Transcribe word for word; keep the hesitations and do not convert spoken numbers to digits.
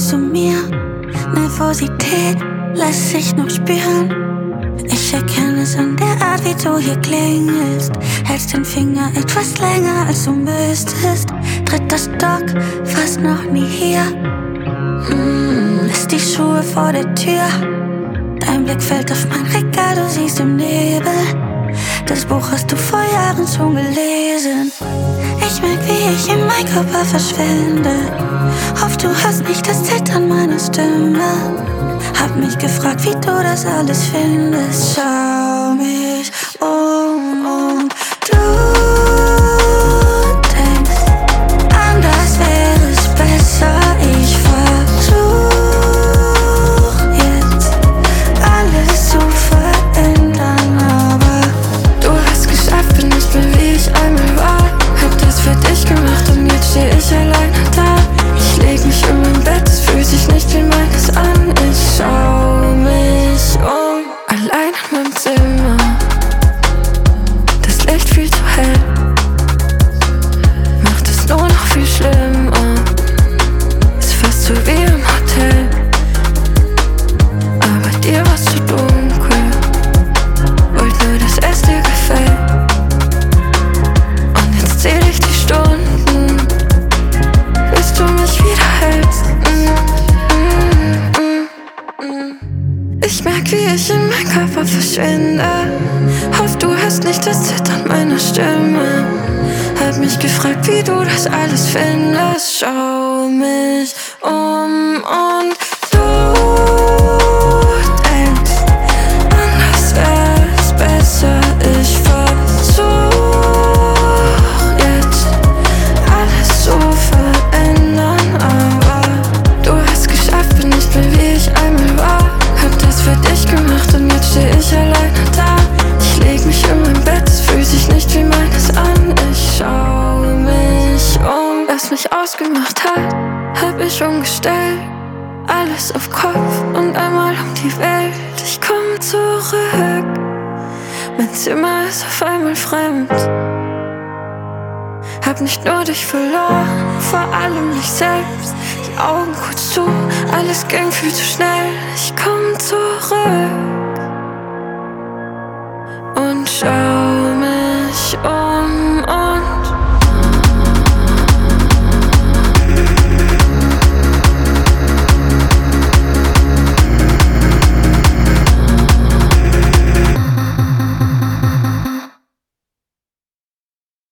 zu mir. Nervosität lässt sich noch spüren. Ich erkenne es an der Art, wie du hier klingelst. Hältst den Finger etwas länger, als du müsstest. Dritter Stock, fast noch nie hier. Mm, lässt die Schuhe vor der Tür. Dein Blick fällt auf mein Regal, du siehst im Nebel. Das Buch hast du vor Jahren schon gelesen. Ich merk, wie ich in meinen Körper verschwinde. Hoff, du hörst nicht das Zittern meiner Stimme. Hab mich gefragt, wie du das alles findest. Schau mich um und du denkst, anders wäre es besser. Ich versuch jetzt alles zu verändern, aber du hast geschafft, bin nicht mehr wie ich einmal war. Hab das für dich gemacht und jetzt steh ich alleine da. Ich leg mich in mein Bett, es fühlt sich nicht wie meines an. Ich schau mich um, allein in meinem Zimmer. Das Licht viel zu hell, macht es nur noch viel schlimmer. Ist fast so wie im Hotel, aber dir war's zu dunkel. Wollt nur, dass es dir gefällt. Und jetzt zähl ich die Stunden, bis du mich wieder hältst. mm, mm, mm. Ich merk, wie ich in meinen Körper verschwinde. Hoff, du hörst nicht das Zittern meiner Stimme. Hab mich gefragt, wie du das alles findest. Schau mich um und du denkst, anders wär's besser. Ich versuch jetzt alles zu verändern, aber du hast geschafft, bin nicht mehr wie ich einmal war. Hab das für dich gemacht und jetzt steh ich alleine da. Ich leg mich in mein Bett, es fühlt sich nicht wie meines an. Ich schau mich um, was mich ausgemacht hat, hab ich umgestellt. Alles auf Kopf und einmal um die Welt. Ich komm zurück, mein Zimmer ist auf einmal fremd. Hab nicht nur dich verloren, vor allem mich selbst. Die Augen kurz zu, alles ging viel zu schnell. Ich komm zurück und schau